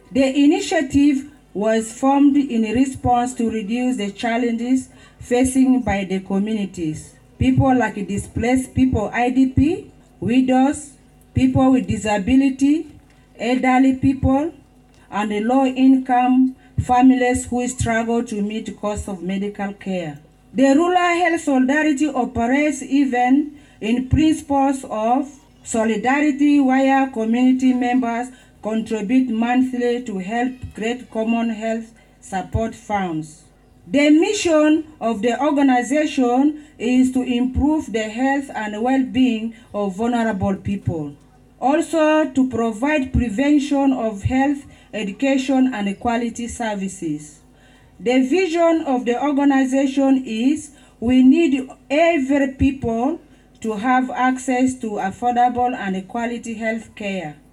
The initiative was formed in response to reduce the challenges facing by the communities. People like displaced people, IDP, widows, people with disability, elderly people, and low-income families who struggle to meet the cost of medical care. The Rural Health Solidarity operates even in principles of solidarity, where community members contribute monthly to help create common health support funds. The mission of the organization is to improve the health and well-being of vulnerable people. Also to provide prevention of health, education, and quality services. The vision of the organization is we need every people to have access to affordable and quality health care.